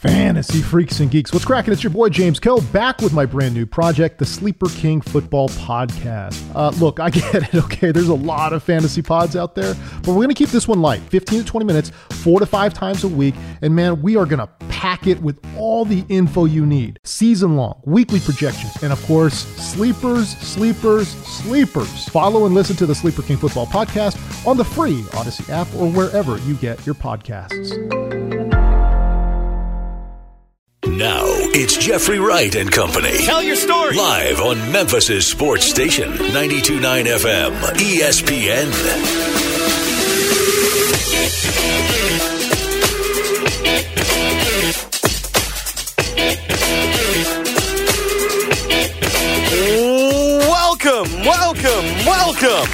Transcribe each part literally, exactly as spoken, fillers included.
Fantasy freaks and geeks, what's cracking? It's your boy James Koh back with my brand new project, the Sleeper King Football Podcast. Uh, look, I get it, okay? There's a lot of fantasy pods out there, but we're going to keep this one light, fifteen to twenty minutes, four to five times a week, and man, we are going to pack it with all the info you need. Season long, weekly projections, and of course, sleepers, sleepers, sleepers. Follow and listen to the Sleeper King Football Podcast on the free Odyssey app or wherever you get your podcasts. Now, it's Jeffrey Wright and Company. Tell your story. Live on Memphis' sports station, ninety-two point nine F M, E S P N. Welcome, welcome, welcome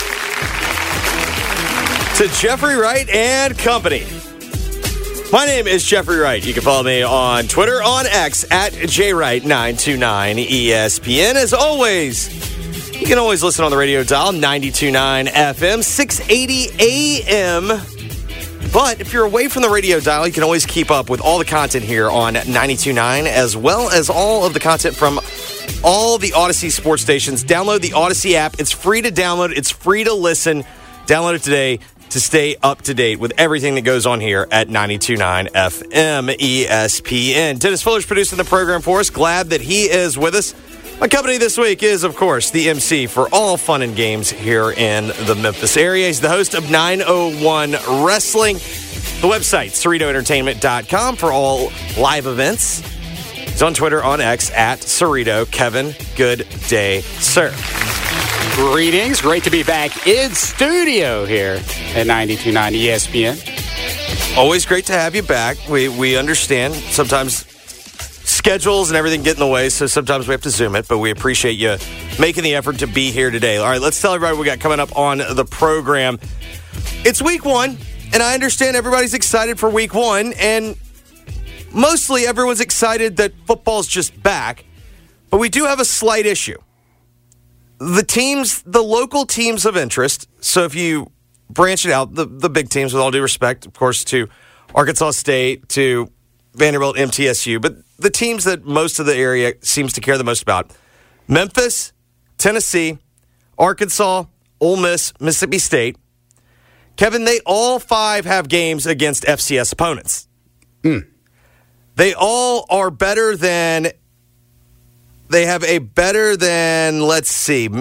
to Jeffrey Wright and Company. My name is Jeffrey Wright. You can follow me on Twitter, on X, at J Wright nine two nine E S P N. As always, you can always listen on the radio dial, ninety-two point nine F M, six eighty A M. But if you're away from the radio dial, you can always keep up with all the content here on ninety-two point nine, as well as all of the content from all the Odyssey sports stations. Download the Odyssey app. It's free to download. It's free to listen. Download it today to stay up to date with everything that goes on here at ninety-two point nine F M E S P N. Dennis Fuller's producing the program for us. Glad that he is with us. My company this week is, of course, the M C for all fun and games here in the Memphis area. He's the host of nine oh one Wrestling. The website, Cerrito Entertainment dot com, for all live events. He's on Twitter, on X, at Cerrito. Kevin, good day, sir. Greetings. Great to be back in studio here at ninety-two point nine E S P N. Always great to have you back. We we understand sometimes schedules and everything get in the way, so sometimes we have to Zoom it, but we appreciate you making the effort to be here today. All right, let's tell everybody what we got coming up on the program. It's week one, and I understand everybody's excited for week one, and mostly everyone's excited that football's just back, but we do have a slight issue. The teams, the local teams of interest, so if you branch it out, the, the big teams, with all due respect, of course, to Arkansas State, to Vanderbilt, M T S U, but the teams that most of the area seems to care the most about, Memphis, Tennessee, Arkansas, Ole Miss, Mississippi State. Kevin, they all five have games against F C S opponents. Mm. They all are better than... They have a better than, let's see,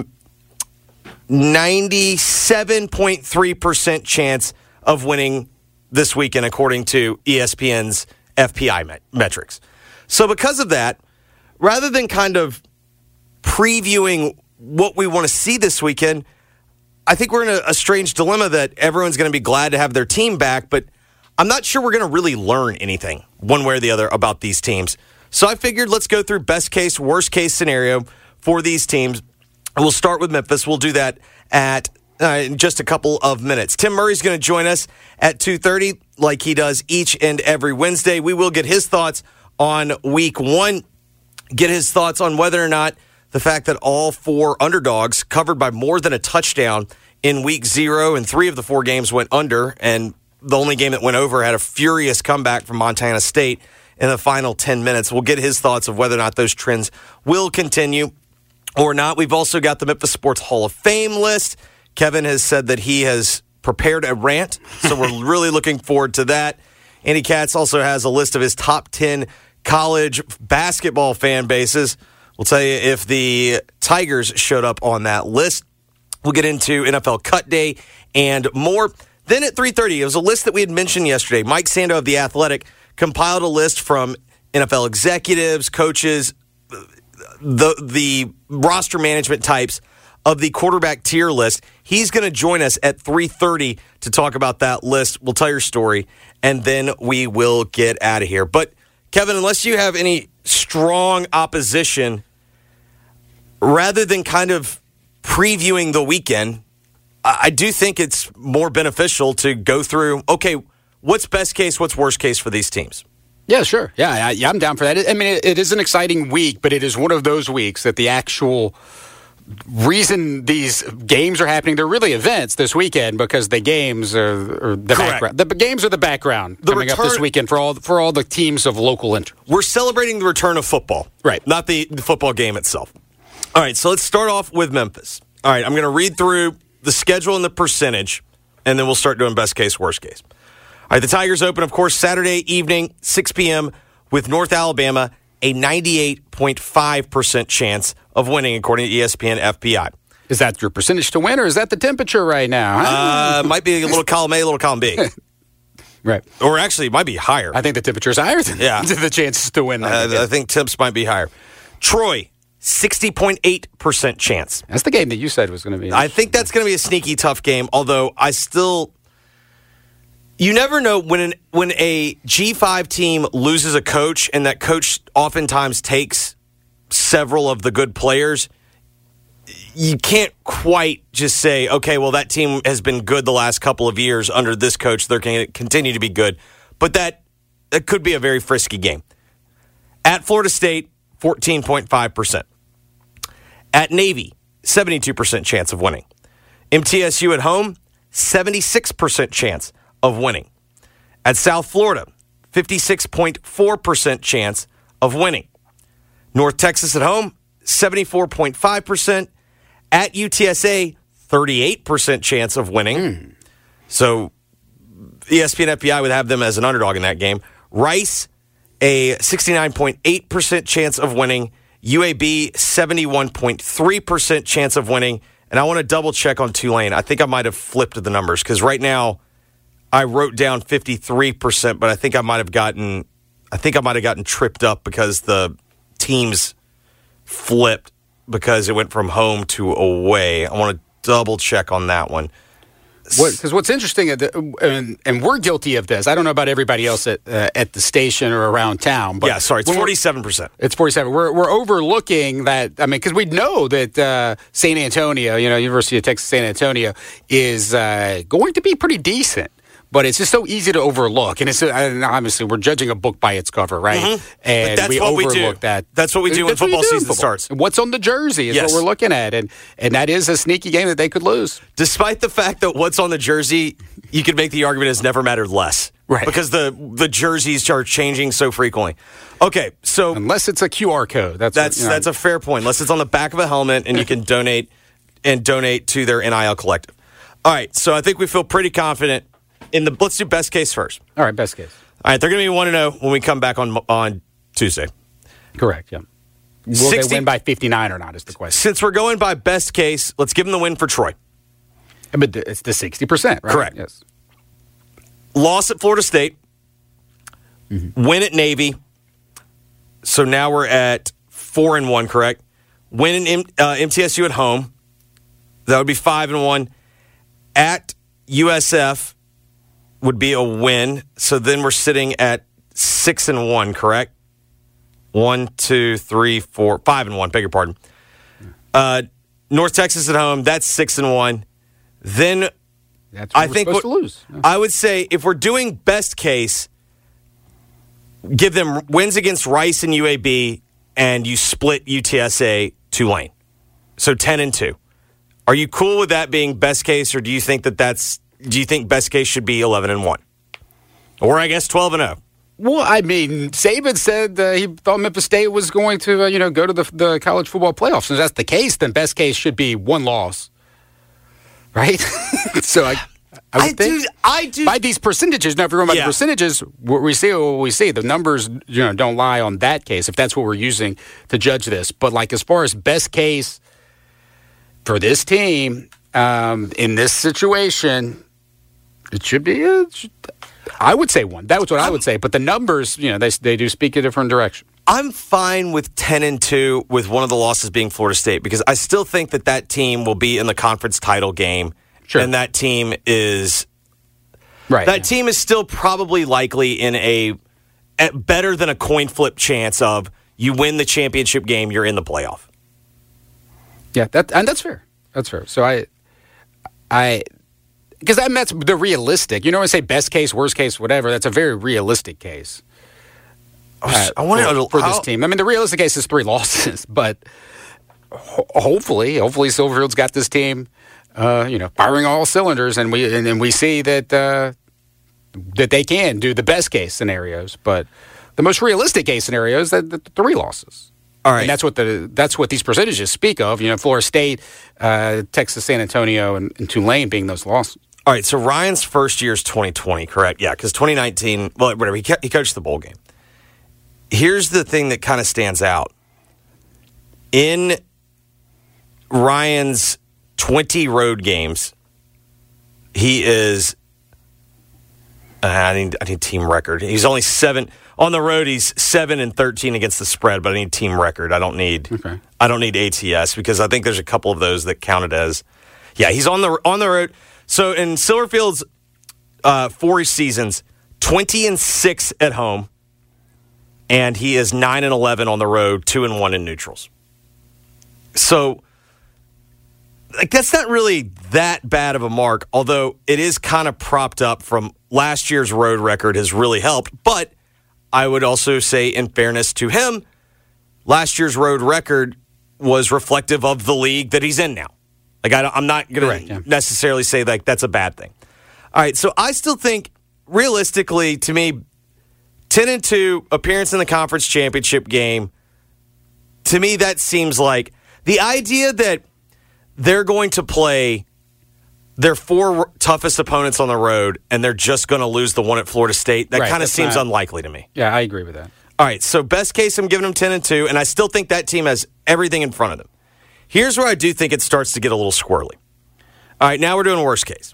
ninety-seven point three percent chance of winning this weekend, according to E S P N's F P I met- metrics. So because of that, rather than kind of previewing what we want to see this weekend, I think we're in a, a strange dilemma that everyone's going to be glad to have their team back, but I'm not sure we're going to really learn anything one way or the other about these teams. So I figured let's go through best case, worst case scenario for these teams. We'll start with Memphis. We'll do that at uh, in just a couple of minutes. Tim Murray's going to join us at two thirty like he does each and every Wednesday. We will get his thoughts on week one, get his thoughts on whether or not the fact that all four underdogs covered by more than a touchdown in week zero, and three of the four games went under, and the only game that went over had a furious comeback from Montana State in the final ten minutes. We'll get his thoughts of whether or not those trends will continue or not. We've also got the Memphis Sports Hall of Fame list. Kevin has said that he has prepared a rant, so we're really looking forward to that. Andy Katz also has a list of his top ten college basketball fan bases. We'll tell you if the Tigers showed up on that list. We'll get into N F L Cut Day and more. Then at three thirty, it was a list that we had mentioned yesterday. Mike Sando of The Athletic compiled a list from N F L executives, coaches, the the roster management types of the quarterback tier list. He's going to join us at three thirty to talk about that list. We'll tell your story, and then we will get out of here. But, Kevin, unless you have any strong opposition, rather than kind of previewing the weekend, I do think it's more beneficial to go through, okay, what's best case, what's worst case for these teams? Yeah, sure. Yeah, I, yeah I'm down for that. I mean, it, it is an exciting week, but it is one of those weeks that the actual reason these games are happening, they're really events this weekend because the games are, are the Correct. background. The games are the background The coming return- up this weekend for all for all the teams of local interest. We're celebrating the return of football. Right. Not the, the football game itself. All right, so let's start off with Memphis. All right, I'm going to read through the schedule and the percentage, and then we'll start doing best case, worst case. All right, the Tigers open, of course, Saturday evening, six p.m. with North Alabama, a ninety-eight point five percent chance of winning, according to E S P N F P I. Is that your percentage to win, or is that the temperature right now? Huh? Uh, might be a little column A, a little column B. Right. Or actually, it might be higher. I think the temperature is higher than Yeah. the chances to win. Uh, I think temps might be higher. Troy, sixty point eight percent chance. That's the game that you said was going to be. I think that's going to be a sneaky tough game, although I still... You never know when an, when a G five team loses a coach and that coach oftentimes takes several of the good players. You can't quite just say, okay, well, that team has been good the last couple of years under this coach. They're going to continue to be good. But that, that could be a very frisky game. At Florida State, fourteen point five percent. At Navy, seventy-two percent chance of winning. M T S U at home, seventy-six percent chance of winning. At South Florida, fifty-six point four percent chance of winning. North Texas at home, seventy-four point five percent. At U T S A, thirty-eight percent chance of winning. Mm. So E S P N F P I would have them as an underdog in that game. Rice, a sixty-nine point eight percent chance of winning. U A B, seventy-one point three percent chance of winning. And I want to double check on Tulane. I think I might have flipped the numbers because right now I wrote down fifty-three percent, but I think I might have gotten I think I might have gotten tripped up because the teams flipped because it went from home to away. I want to double check on that one. Because what, what's interesting, and, and we're guilty of this. I don't know about everybody else at uh, at the station or around town, but yeah, sorry, it's forty-seven percent. It's forty-seven. We're we're overlooking that. I mean, because we know that uh, San Antonio, you know, University of Texas San Antonio, is uh, going to be pretty decent. But it's just so easy to overlook, and it's and obviously we're judging a book by its cover, right? Mm-hmm. And but that's we what overlook we do. that. That's what we do that's when football do season football. starts. What's on the jersey is yes. what we're looking at, and and that is a sneaky game that they could lose. Despite the fact that what's on the jersey, you could make the argument has never mattered less, right? Because the the jerseys are changing so frequently. Okay, so unless it's a Q R code, that's that's what, you know. that's a fair point. Unless it's on the back of a helmet and you can donate and donate to their N I L collective. All right, so I think we feel pretty confident. In the let's do best case first. All right, best case. All right, they're going to be one and zero when we come back on on Tuesday. Correct. Yeah. Will sixty they win by fifty-nine or not? Is the question. Since we're going by best case, let's give them the win for Troy. But it's the sixty percent, right? Correct. Yes. Loss at Florida State. Mm-hmm. Win at Navy. So now we're at four and one. Correct. Win in M- uh, M T S U at home. That would be five and one. At U S F would be a win. So then we're sitting at six and one, correct? One, two, three, four, five and one, beg your pardon. Uh, North Texas at home, that's six and one. Then that's what I we're think supposed what, to lose. Yeah. I would say if we're doing best case, give them wins against Rice and U A B, and you split U T S A Tulane. So ten and two. Are you cool with that being best case, or do you think that that's do you think best case should be eleven and one, or I guess twelve and zero? Well, I mean, Saban said uh, he thought Memphis State was going to, uh, you know, go to the, the college football playoffs. So if that's the case, then best case should be one loss, right? so I, I, would I think do. I do. by these percentages. Now, if you're going by Yeah. the percentages, what we see what we see. The numbers, you know, don't lie on that case. If that's what we're using to judge this, but like as far as best case for this team um, in this situation. It should be. It should, I would say one. That was what I'm, I would say. But the numbers, you know, they they do speak a different direction. I'm fine with ten and two with one of the losses being Florida State because I still think that that team will be in the conference title game, sure. and that team is right. That yeah. team is still probably likely in a at better than a coin flip chance of you win the championship game, you're in the playoff. Yeah, that and that's fair. That's fair. So I, I. Because I mean, that's the realistic. You know, when I say best case, worst case, whatever. That's a very realistic case. Uh, I want for, to for this team. I mean, the realistic case is three losses, but ho- hopefully, hopefully Silverfield's got this team, uh, you know, firing all cylinders, and we and, and we see that uh, that they can do the best case scenarios, but the most realistic case scenario is that the three losses. All right, and that's what the that's what these percentages speak of. You know, Florida State, uh, Texas, San Antonio, and, and Tulane being those losses. All right, so Ryan's first year is twenty twenty, correct? Yeah, because twenty nineteen, well, whatever, he, he coached the bowl game. Here's the thing that kind of stands out. In Ryan's twenty road games, he is, uh, I need, I need team record. He's only seven, on the road he's seven and thirteen against the spread, but I need team record. I don't need, okay. I don't need A T S because I think there's a couple of those that counted as, yeah, he's on the on the road. So in Silverfield's uh, four seasons, twenty and six at home, and he is nine and eleven on the road, two and one in neutrals. So, like, that's not really that bad of a mark, although it is kind of propped up from last year's road record has really helped. But I would also say, in fairness to him, last year's road record was reflective of the league that he's in now. Like, I I'm not going to yeah. necessarily say, like, that's a bad thing. All right, so I still think, realistically, to me, ten and two, appearance in the conference championship game, to me, that seems like the idea that they're going to play their four toughest opponents on the road and they're just going to lose the one at Florida State, that right, kind of seems not, unlikely to me. Yeah, I agree with that. All right, so best case, I'm giving them ten and two, and I still think that team has everything in front of them. Here's where I do think it starts to get a little squirrely. All right, now we're doing worst case.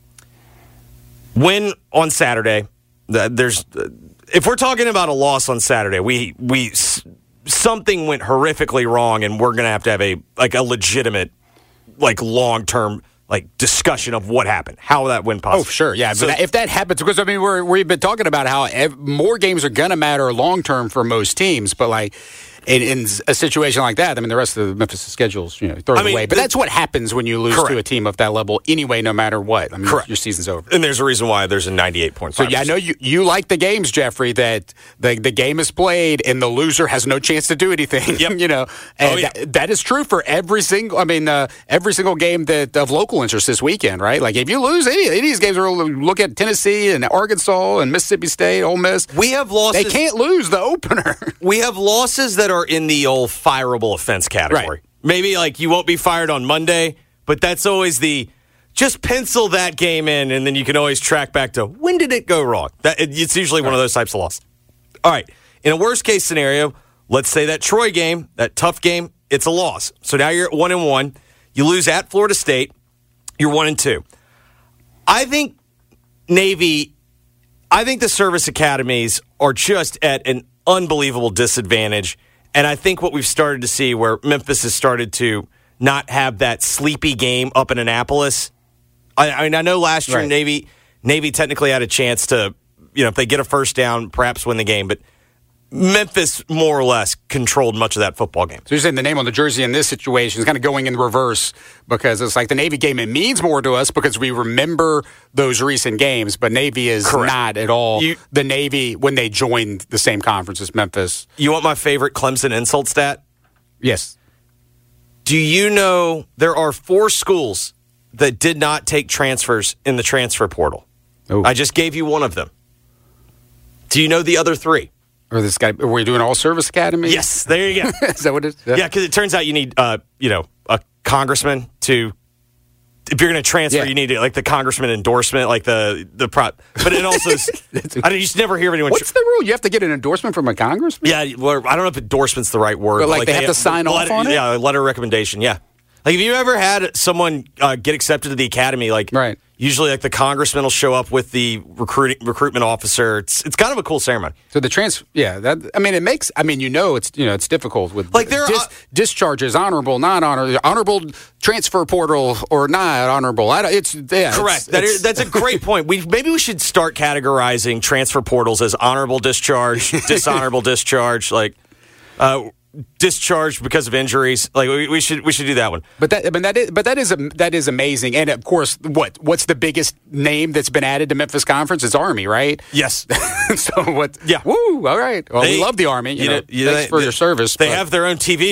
Win on Saturday. There's, if we're talking about a loss on Saturday, we we something went horrifically wrong, and we're going to have to have a like a legitimate, like long term like discussion of what happened, how that went possible. Oh, sure, yeah. So, but if that happens, because I mean, we're, we've been talking about how ev- more games are going to matter long term for most teams, but like. In, in a situation like that, I mean, the rest of the Memphis schedule's, you know, throw it I mean, away. But the, that's what happens when you lose correct. to a team of that level anyway, no matter what. I mean, correct. your season's over. And there's a reason why there's a ninety-eight point five. So, yeah, I know you, you like the games, Jeffrey, that the, the game is played and the loser has no chance to do anything. Yep. you know, and oh, yeah. that, that is true for every single, I mean, uh, every single game that of local interest this weekend, right? Like, if you lose any, any of these games, we're look at Tennessee and Arkansas and Mississippi State, Ole Miss. We have losses. They can't lose the opener. We have losses that are in the old fireable offense category. Right. Maybe like you won't be fired on Monday, but that's always the just pencil that game in, and then you can always track back to when did it go wrong. That it's usually right. one of those types of losses. All right. In a worst case scenario, let's say that Troy game, that tough game, it's a loss. So now you're at one and one. You lose at Florida State. You're one and two. I think Navy. I think the service academies are just at an unbelievable disadvantage. And I think what we've started to see where Memphis has started to not have that sleepy game up in Annapolis. I, I mean, I know last year right. Navy Navy technically had a chance to, you know, if they get a first down, perhaps win the game. But Memphis more or less controlled much of that football game. So you're saying the name on the jersey in this situation is kind of going in reverse because it's like the Navy game, it means more to us because we remember those recent games, but Navy is Correct. not at all you, the Navy when they joined the same conference as Memphis. You want my favorite Clemson insult stat? Yes. Do you know there are four schools that did not take transfers in the transfer portal? Ooh. I just gave you one of them. Do you know the other three? Or this guy, are we doing all service academy? Yes, there you go. Is that what it is? Yeah, because yeah, it turns out you need, uh, you know, a congressman to. If you're going to transfer, yeah. you need like the congressman endorsement, like the the prop. But it also, is, I don't, you just never hear of anyone. What's the rule? You have to get an endorsement from a congressman. Yeah, well, I don't know if endorsement's the right word. But like, but like they, they have to sign letter, off on it. Yeah, a letter of recommendation. Yeah, like have you ever had someone uh, get accepted to the academy? Like, right. Usually, like the congressman will show up with the recruiting recruitment officer. It's it's kind of a cool ceremony. So the trans, yeah, that I mean, it makes. I mean, you know, it's you know, it's difficult with like there dis, are, discharges, honorable, not honorable, honorable transfer portal or not honorable. I don't, it's yeah, correct. It's, that it's, is, that's a great point. We maybe we should start categorizing transfer portals as honorable discharge, dishonorable discharge, like. Uh, discharged because of injuries. Like we, we should we should do that one. But that I mean that is but that is a, that is amazing. And of course, what what's the biggest name that's been added to Memphis Conference? It's Army, right? Yes. So what? Yeah. Woo! All right. Well, they, we love the Army. You, you know, know you thanks know, for they, your service. They but. have their own T V deal.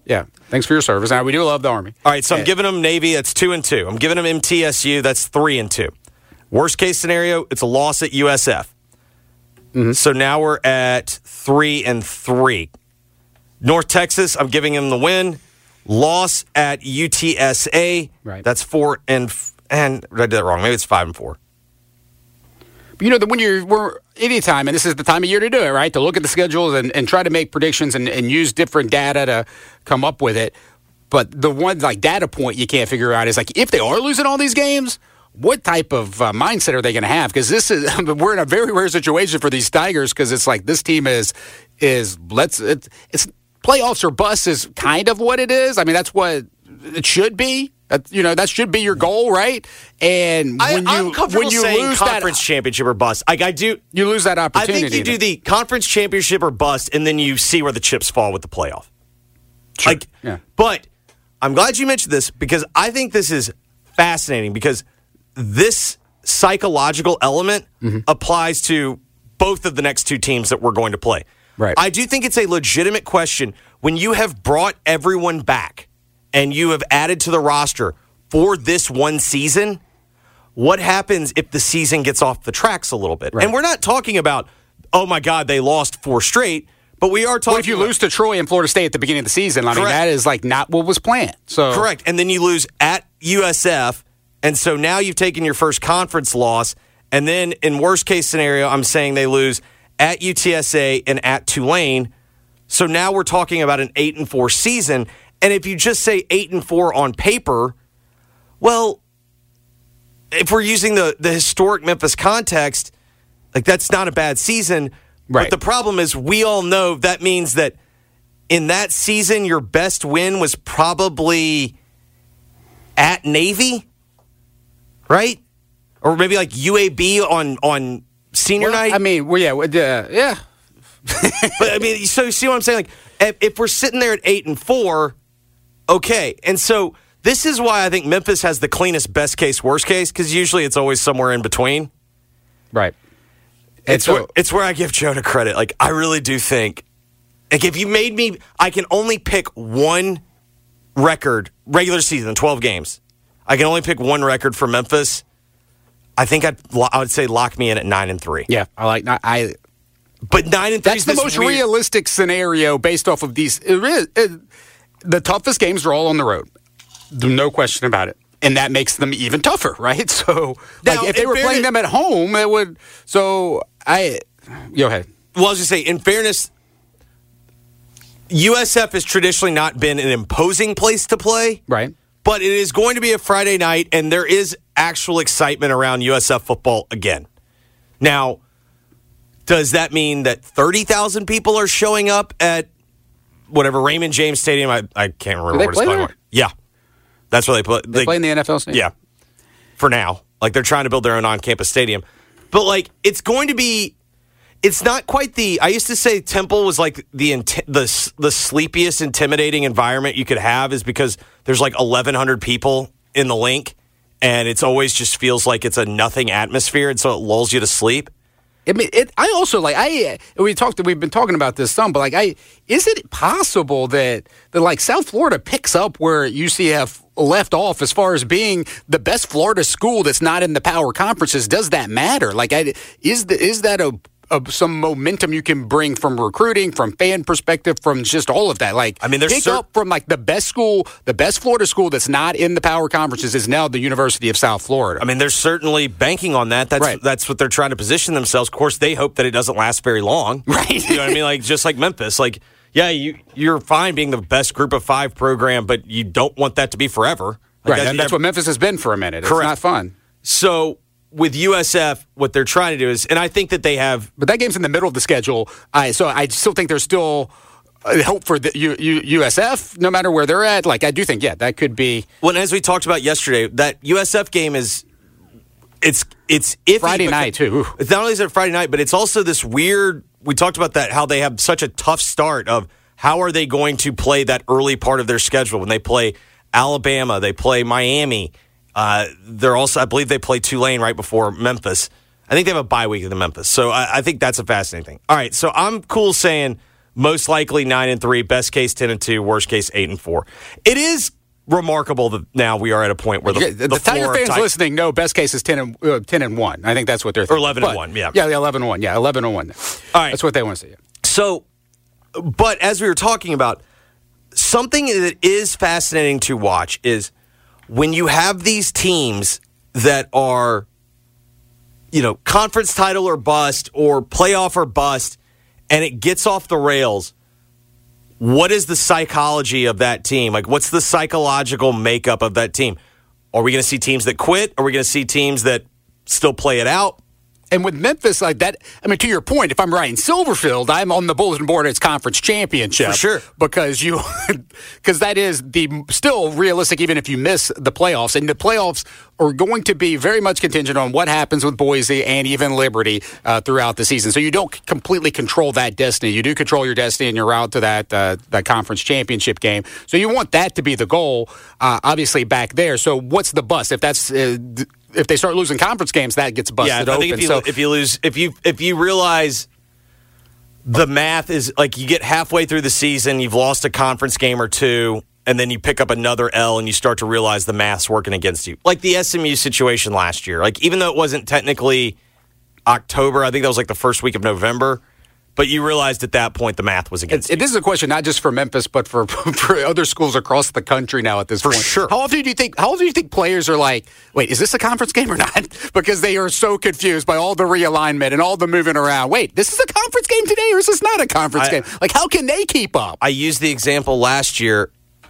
Yeah. Thanks for your service. Now, we do love the Army. All right, so I'm giving them Navy. That's two and two. I'm giving them M T S U. That's three and two. Worst case scenario, it's a loss at U S F. Mm-hmm. So now we're at three and three. North Texas, I'm giving them the win. Loss at U T S A. Right. That's four and f- and I did that wrong. Maybe it's five and four. But you know that when you're we're anytime, and this is the time of year to do it, right? To look at the schedules and, and try to make predictions and, and use different data to come up with it. But the one like data point you can't figure out is like if they are losing all these games, what type of uh, mindset are they going to have? Because this is we're in a very rare situation for these Tigers because it's like this team is is let's it, it's playoffs or bust is kind of what it is. I mean that's what it should be. Uh, you know that should be your goal, right? And when I, you I'm comfortable when you saying lose conference that championship or bust, like I do, you lose that I opportunity. think you do the conference championship or bust, and then you see where the chips fall with the playoff. Sure. Like, yeah. But I'm glad you mentioned this because I think this is fascinating because this psychological element mm-hmm. applies to both of the next two teams that we're going to play. Right. I do think it's a legitimate question when you have brought everyone back and you have added to the roster for this one season, what happens if the season gets off the tracks a little bit? Right. And we're not talking about, oh my God, they lost four straight, but we are talking well, if you about, lose to Troy and Florida State at the beginning of the season, I mean, Correct. that is like not what was planned. So Correct. And then you lose at U S F, and so now you've taken your first conference loss, and then in worst case scenario, I'm saying they lose at U T S A and at Tulane. So now we're talking about an eight and four season. And if you just say eight and four on paper, well, if we're using the, the historic Memphis context, like that's not a bad season. Right. But the problem is we all know that means that in that season, your best win was probably at Navy, right? Or maybe like U A B on, on senior well, night. I mean, well, yeah, uh, yeah. But I mean, so you see what I'm saying? Like, if, if we're sitting there at eight and four, okay. And so this is why I think Memphis has the cleanest best case, worst case, because usually it's always somewhere in between. Right. It's so, where, it's where I give Jonah credit. Like, I really do think, like, if you made me, I can only pick one record, regular season, twelve games. I can only pick one record for Memphis. I think I'd, I would say lock me in at nine and three. Yeah, I like I. But nine and three. That's the most weird, realistic scenario based off of these. It is, it, the toughest games are all on the road, no question about it, and that makes them even tougher, right? So, like, now, if they were fairness, playing them at home, it would. So, I go ahead. Well, I was just say, in fairness, U S F has traditionally not been an imposing place to play, right? But it is going to be a Friday night, and there is actual excitement around U S F football again. Now, does that mean that thirty thousand people are showing up at whatever, Raymond James Stadium? I, I can't remember they where it's play playing. there? Yeah. That's where they play. They, they play in the N F L stadium? Yeah. For now. Like, they're trying to build their own on-campus stadium. But, like, it's going to be... It's not quite the... I used to say Temple was, like, the the, the sleepiest, intimidating environment you could have is because there's, like, eleven hundred people in the link, and it's always just feels like it's a nothing atmosphere, and so it lulls you to sleep. I mean, it, I also like I we talked. We've been talking about this some, but like, I is it possible that that like South Florida picks up where U C F left off as far as being the best Florida school that's not in the power conferences? Does that matter? Like, I is the, is that a, a some momentum you can bring from recruiting, from fan perspective, from just all of that? Like, I mean, there's pick cer- up from like the best school, the best Florida school that's not in the power conferences is now the University of South Florida. I mean, they're certainly banking on that. That's right. That's what they're trying to position themselves. Of course, they hope that it doesn't last very long. Right. You know what I mean? Like, just like Memphis. Like, yeah, you, you're fine being the best group of five program, but you don't want that to be forever. Like, right. That's, that's what Memphis has been for a minute. Correct. It's not fun. So with U S F, what they're trying to do is, and I think that they have. But that game's in the middle of the schedule. I so I still think there's still hope for the U, U, U S F, no matter where they're at. Like, I do think, yeah, that could be. Well, as we talked about yesterday, that U S F game is, it's it's iffy. Friday night, too. Ooh. It's not only is it Friday night, but it's also this weird, we talked about that, how they have such a tough start of how are they going to play that early part of their schedule when they play Alabama, they play Miami. Uh, they're also, I believe they play Tulane right before Memphis. I think they have a bye week in Memphis. So I, I think that's a fascinating thing. All right, so I'm cool saying most likely nine and three, best case ten and two, worst case eight and four. It is remarkable that now we are at a point where the, yeah, the, the Tiger floor fans Tiger, listening know best case is ten and uh, ten and one. I think that's what they're thinking. Or eleven but, and one, yeah. Yeah, eleven and one. Yeah, eleven and one. All right. That's what they want to see. So, but as we were talking about, something that is fascinating to watch is when you have these teams that are, you know, conference title or bust or playoff or bust, and it gets off the rails. What is the psychology of that team? Like, what's the psychological makeup of that team? Are we going to see teams that quit? Are we going to see teams that still play it out? And with Memphis like that, I mean, to your point, if I'm right in Silverfield, I'm on the bulletin board as conference championship. For sure. Because you, because that is the still realistic, even if you miss the playoffs. And the playoffs are going to be very much contingent on what happens with Boise and even Liberty uh, throughout the season. So you don't completely control that destiny. You do control your destiny and your route to that uh, that conference championship game. So you want that to be the goal, uh, obviously, back there. So what's the bust? If that's uh, if they start losing conference games, that gets busted yeah, I think open. If you, so if you lose, if you if you realize the math is like you get halfway through the season, you've lost a conference game or two, and then you pick up another L, and you start to realize the math's working against you. Like the S M U situation last year. Like even though it wasn't technically October, I think that was like the first week of November. But you realized at that point the math was against it, you. This is a question not just for Memphis, but for, for other schools across the country now at this For point. sure. How often do you think? How often do you think players are like, "Wait, is this a conference game or not?" Because they are so confused by all the realignment and all the moving around. Wait, this is a conference game today, or is this not a conference I, game? Like, how can they keep up? I used the example last year.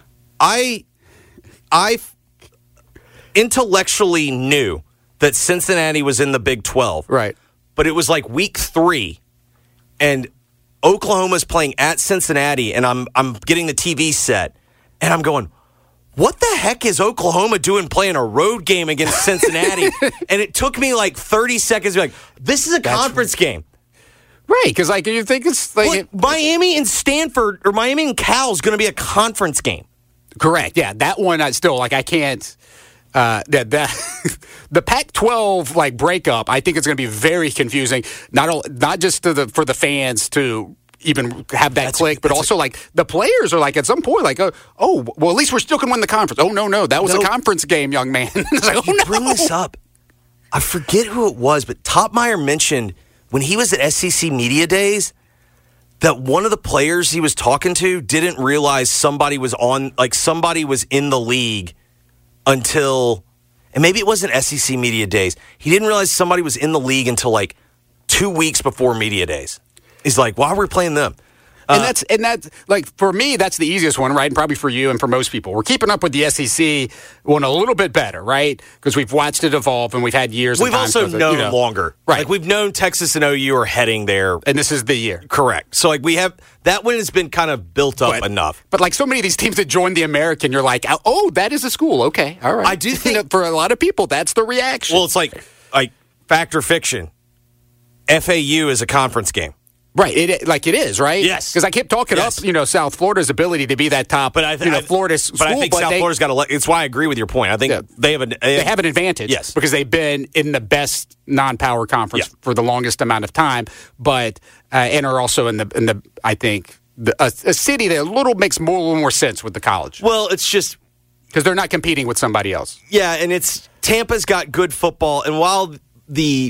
I, I intellectually knew that Cincinnati was in the Big twelve, Right. But it was like week three, and Oklahoma's playing at Cincinnati, and I'm I'm getting the T V set, and I'm going, what the heck is Oklahoma doing playing a road game against Cincinnati? And it took me like thirty seconds to be like, this is a That's conference game. Right, because like you think it's like Well, it, Miami and Stanford, or Miami and Cal is going to be a conference game. correct. Yeah, that one I still like. I can't. Uh, that that the Pac twelve like breakup, I think it's going to be very confusing. Not all, not just to the for the fans to even have that That's- click, but that's also like the players are like at some point like, oh, oh, well at least we're still going to win the conference. Oh no, no, that was No. a conference game, young man. It's like, oh You no. bring this up. I forget who it was, but Topmeyer mentioned when he was at S E C Media Days that one of the players he was talking to didn't realize somebody was on, like somebody was in the league until, and maybe it wasn't S E C Media Days. He didn't realize somebody was in the league until like two weeks before Media Days. He's like, why are we playing them? And Uh, that's and that's like for me, that's the easiest one, right? And probably for you and for most people, we're keeping up with the S E C one a little bit better, right? Because we've watched it evolve and we've had years. We've and times also with it, known you know. longer. Right. Like we've known Texas and O U are heading there. and this is the year. Correct. So like we have, that one has been kind of built up But- enough. But like so many of these teams that join the American, you're like, oh, that is a school. Okay, all right. I do think- You know, for a lot of people, that's the reaction. Well, it's like like fact or fiction. F A U is a conference game. right, it like it is, right? Yes. because I kept talking Yes. up, you know, South Florida's ability to be that top, But I, th- you know, I- Florida school. But I think South they, Florida's got to. Le- it's why I agree with your point. I think Yeah. they have a. they have an advantage, Yes. because they've been in the best non-power conference Yeah. for the longest amount of time, but uh, and are also in the in the I think the, a, a city that a little makes more a little more sense with the college Well, it's just because they're not competing with somebody else. yeah, and it's Tampa's got good football, and while the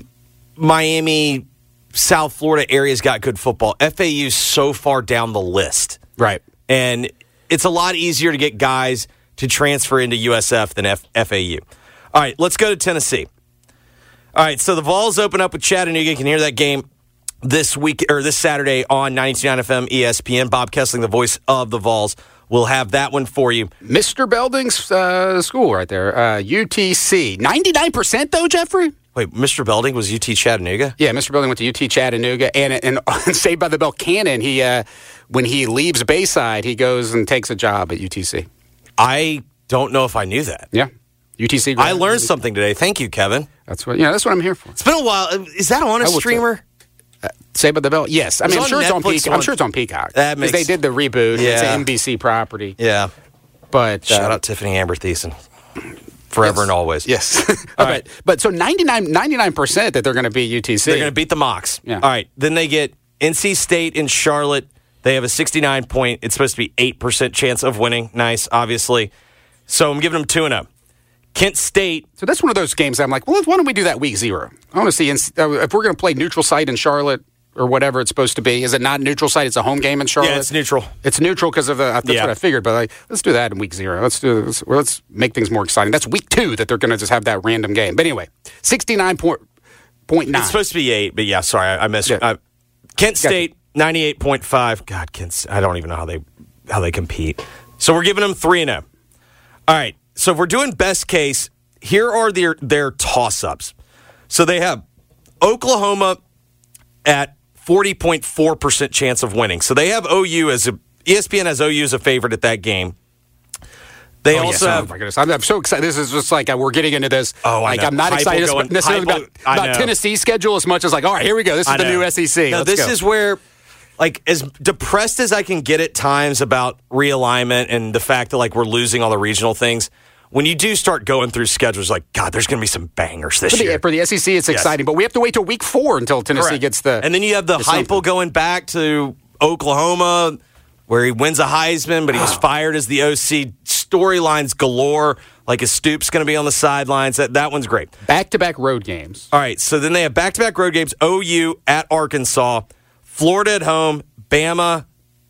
Miami, South Florida area's got good football, F A U's so far down the list, Right. and it's a lot easier to get guys to transfer into U S F than F- FAU. All right, let's go to Tennessee. All right, so the Vols open up with Chattanooga. You can hear that game this week or this Saturday on ninety-two point nine F M E S P N. Bob Kessling, the voice of the Vols, will have that one for you. Mister Belding's uh, school right there, uh, U T C. ninety-nine percent though, Jeffrey? Wait, Mister Belding was U T Chattanooga? Yeah, Mister Belding went to U T Chattanooga, and and Saved by the Bell Cannon, he uh, when he leaves Bayside, he goes and takes a job at U T C. I don't know if I knew that. Yeah, U T C. I learned something today. Thank you, Kevin. That's what. Yeah, that's what I'm here for. It's been a while. Is that on a I will streamer? Saved by the Bell. Yes, I It was mean, I'm on sure it's on Netflix Peacock. one- I'm sure it's on Peacock. That 'Cause makes- they did the reboot. It's Yeah. an N B C property. Yeah. But Shout uh, out Tiffany Amber Thiessen. Forever yes. and always. Yes. All but, right. but so ninety-nine percent that they're going to be U T C. They're going to beat the Mocs. Yeah. All right. Then they get N C State and Charlotte. They have a sixty-nine point, it's supposed to be eight percent chance of winning. Nice, obviously. So I'm giving them two and oh. Kent State. So that's one of those games I'm like, well, why don't we do that week zero? I want to see if we're going to play neutral site in Charlotte or whatever it's supposed to be. Is it not neutral site? It's a home game in Charlotte? Yeah, it's neutral. It's neutral because of the, that's yeah. what I figured. But like, let's do that in week zero. Let's do let's, let's make things more exciting. That's week two that they're going to just have that random game. But anyway, sixty-nine point nine. It's supposed to be eight, but yeah, sorry, I, I missed. Yeah. Uh, Kent State, ninety-eight point five. God, Kent, I don't even know how they how they compete. So we're giving them three and oh. All right, so if we're doing best case, here are their, their toss-ups. So they have Oklahoma at forty point four percent chance of winning. So they have O U as a E S P N has O U as a favorite at that game. They oh, also yes. have. Oh my goodness! I'm, I'm so excited. This is just like uh, we're getting into this. Oh, like I know. I'm not Hypo excited going, necessarily hypo, about, about Tennessee's schedule as much as like, all right, here we go. This is I the know. new S E C. No, Let's this go. is where, like, as depressed as I can get at times about realignment and the fact that like we're losing all the regional things. When you do start going through schedules, like, God, there's going to be some bangers this for the, year. For the S E C, it's yes. exciting, but we have to wait till week four until Tennessee Correct. gets the. And then you have the, the hypo going back to Oklahoma, where he wins a Heisman, but he was fired as the O C. Storylines galore. Like, his Stoops going to be on the sidelines. That that one's great. Back-to-back road games. All right, so then they have back-to-back road games. O U at Arkansas, Florida at home, Bama,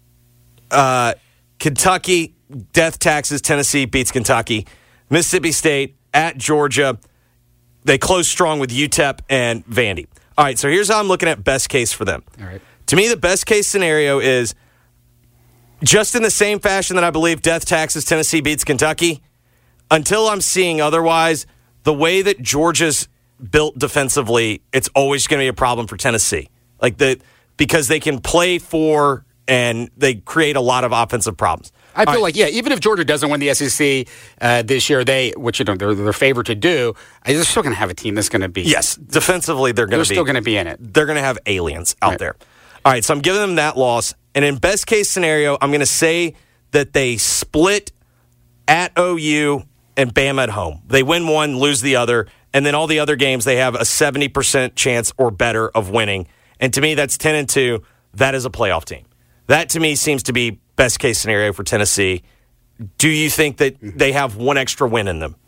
uh, Kentucky, death taxes. Tennessee beats Kentucky. Mississippi State at Georgia. They close strong with U T E P and Vandy. All right, so here's how I'm looking at best case for them. All right. To me, the best case scenario is just in the same fashion that I believe death taxes Tennessee beats Kentucky. Until I'm seeing otherwise, the way that Georgia's built defensively, it's always going to be a problem for Tennessee. Like the because they can play for and they create a lot of offensive problems. I feel right. like, yeah, even if Georgia doesn't win the S E C uh, this year, they, which you know they're, they're favored to do, they're still going to have a team that's going to be. Yes, defensively they're going to be. They're still going to be in it. They're going to have aliens out right. there. All right, so I'm giving them that loss, and in best case scenario, I'm going to say that they split at O U and Bama at home. They win one, lose the other, and then all the other games they have a seventy percent chance or better of winning. And to me, that's ten and two. That is a playoff team. That to me seems to be best case scenario for Tennessee. Do you think that they have one extra win in them?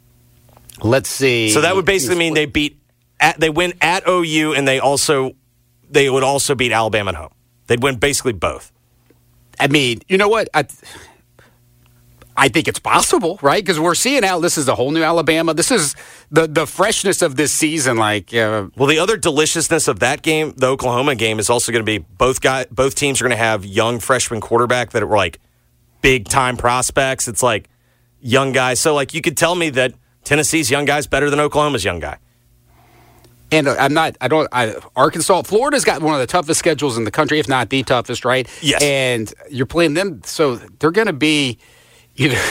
Let's see. So that would basically mean they beat at they win at O U and they also they would also beat Alabama at home. They'd win basically both. I mean, you know what? I I think it's possible, right? Because we're seeing out this is a whole new Alabama. This is the the freshness of this season. Like, uh, well, the other deliciousness of that game, the Oklahoma game, is also going to be both guy both teams are going to have young freshman quarterback that were like big time prospects. It's like young guys. So like you could tell me that Tennessee's young guy's better than Oklahoma's young guy. And I'm not, I don't, I, Arkansas, Florida's got one of the toughest schedules in the country, if not the toughest, right? Yes. And you're playing them, so they're going to be, you know,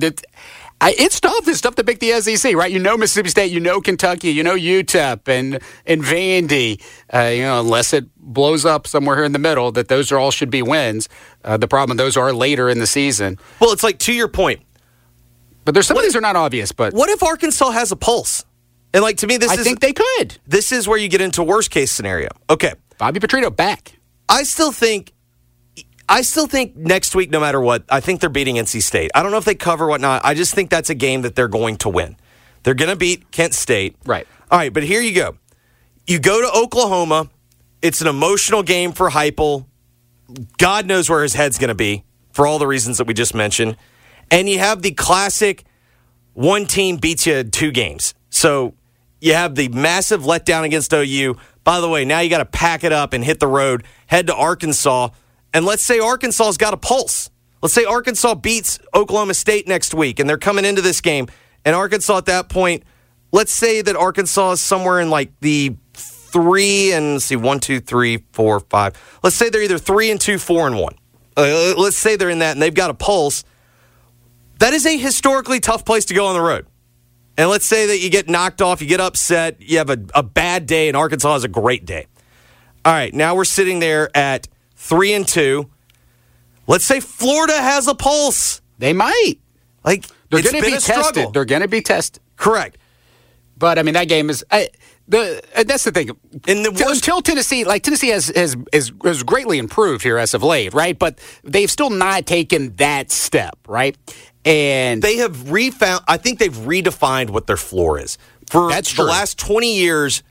it's tough. It's tough to pick the S E C, right? You know Mississippi State, you know Kentucky, you know U T E P and, and Vandy, uh, you know, unless it blows up somewhere here in the middle, that those are all should be wins. Uh, the problem, those are later in the season. Well, it's like, to your point. But there's some what of these are not obvious, but. What if Arkansas has a pulse? And like to me, this I is. I think they could. This is where you get into worst case scenario. Okay. Bobby Petrino back. I still think. I still think next week, no matter what, I think they're beating N C State. I don't know if they cover whatnot. I just think that's a game that they're going to win. They're going to beat Kent State. Right. All right, but here you go. You go to Oklahoma. It's an emotional game for Heupel. God knows where his head's going to be for all the reasons that we just mentioned. And you have the classic one team beats you two games. So you have the massive letdown against O U. By the way, now you got to pack it up and hit the road, head to Arkansas. And let's say Arkansas's got a pulse. Let's say Arkansas beats Oklahoma State next week, and they're coming into this game. And Arkansas at that point, let's say that Arkansas is somewhere in like the three and, let's see, one, two, three, four, five. Let's say they're either three and two, four and one. Uh, let's say they're in that, and they've got a pulse. That is a historically tough place to go on the road. And let's say that you get knocked off, you get upset, you have a, a bad day, and Arkansas has a great day. All right, now we're sitting there at three and two. Let's say Florida has a pulse. They might. Like they're it's going to been be a struggle. tested. They're going to be tested. Correct. But I mean, that game is. I, The uh, that's the thing. In the Till- worst- until Tennessee, like Tennessee has, has has has greatly improved here as of late, right? But they've still not taken that step, right? And They have refound. I think they've redefined what their floor is. For That's the true. last twenty years,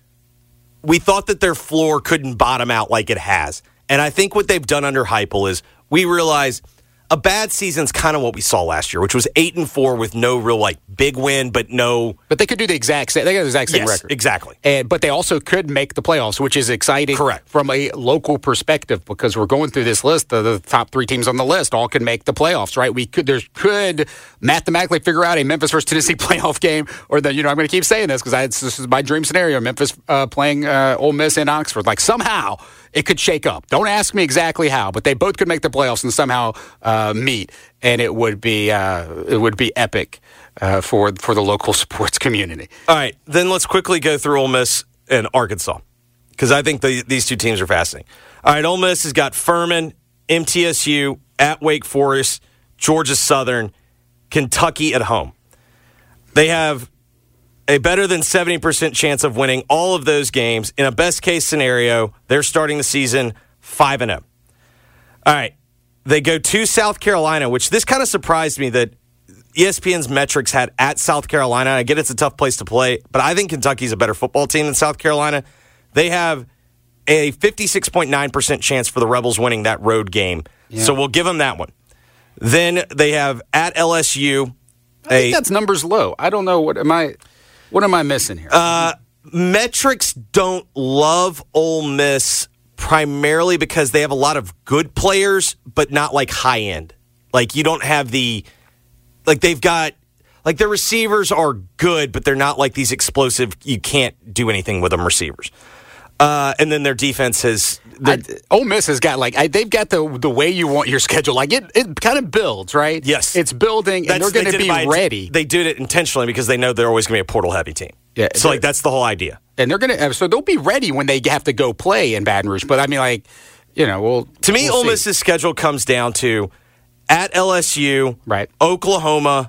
we thought that their floor couldn't bottom out like it has. And I think what they've done under Heupel is we realize a bad season's kind of what we saw last year, which was eight and four with no real like big win, but no. but they could do the exact same. They got the exact same Yes, record, exactly. And but they also could make the playoffs, which is exciting. Correct. From a local perspective, because we're going through this list. The, the top three teams on the list all can make the playoffs, right? We could there could mathematically figure out a Memphis versus Tennessee playoff game, or the you know I'm going to keep saying this because this is my dream scenario: Memphis uh, playing uh, Ole Miss in Oxford. Like somehow it could shake up. Don't ask me exactly how, but they both could make the playoffs and somehow uh, meet, and it would be uh, it would be epic uh, for for the local sports community. All right, then let's quickly go through Ole Miss and Arkansas because I think the, these two teams are fascinating. All right, Ole Miss has got Furman, M T S U at Wake Forest, Georgia Southern, Kentucky at home. They have a better than seventy percent chance of winning all of those games. In a best case scenario, they're starting the season five and oh. All right, they go to South Carolina, which this kind of surprised me that E S P N's metrics had at South Carolina. I get it's a tough place to play, but I think Kentucky's a better football team than South Carolina. They have a fifty-six point nine percent chance for the Rebels winning that road game. Yeah. So we'll give them that one. Then they have at L S U. I think that's numbers low. I don't know what am I what am I missing here? Uh, metrics don't love Ole Miss primarily because they have a lot of good players, but not like high end. Like you don't have the like they've got like their receivers are good, but they're not like these explosive. You can't do anything with them receivers. Uh, and then their defense has. I, Ole Miss has got like I, they've got the the way you want your schedule. Like it, it kind of builds, right? Yes, it's building, and That's, they're going to they be by, ready. They did it intentionally because they know they're always going to be a portal heavy team. Yeah, so like that's the whole idea. And they're going to so they'll be ready when they have to go play in Baton Rouge. But I mean, like you know, well, to me, we'll Ole see. Miss's schedule comes down to at L S U, right, Oklahoma,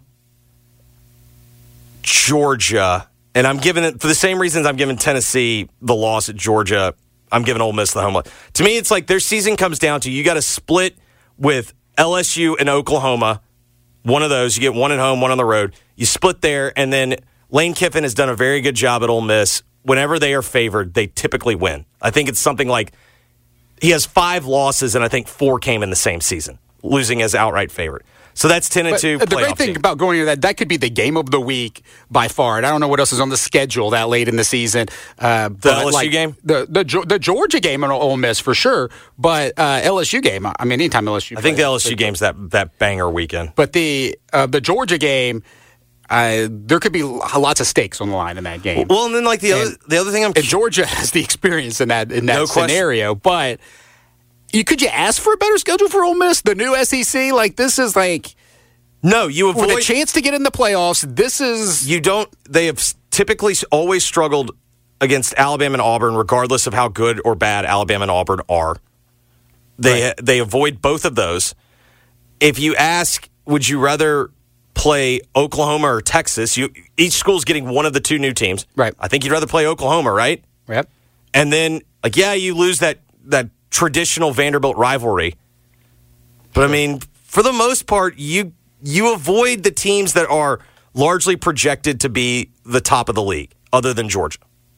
Georgia, and I'm giving it for the same reasons I'm giving Tennessee the loss at Georgia. I'm giving Ole Miss the home. To me, it's like their season comes down to you got to split with L S U and Oklahoma. One of those, you get one at home, one on the road. You split there, and then Lane Kiffin has done a very good job at Ole Miss. Whenever they are favored, they typically win. I think it's something like he has five losses, and I think four came in the same season, losing as outright favorite. So that's ten and two. The great thing team. about going to that, that could be the game of the week by far. And I don't know what else is on the schedule that late in the season. Uh, the but L S U like, game? The, the the Georgia game on Ole Miss for sure. But uh, L S U game, I mean, anytime L S U I think plays, the L S U game's that, that banger weekend. But the uh, the Georgia game, uh, there could be lots of stakes on the line in that game. Well, and then like the and, other the other thing I'm and Georgia has the experience in that in that No question. scenario, but you could you ask for a better schedule for Ole Miss? The new S E C, like this is like. No, you avoid with a chance to get in the playoffs. This is you don't. They have typically always struggled against Alabama and Auburn, regardless of how good or bad Alabama and Auburn are. They Right. they avoid both of those. If you ask, would you rather play Oklahoma or Texas? You each school's getting one of the two new teams. Right. I think you'd rather play Oklahoma, right? Yep. And then, like, yeah, you lose that that traditional Vanderbilt rivalry. But I mean, for the most part, you. You avoid the teams that are largely projected to be the top of the league, other than Georgia.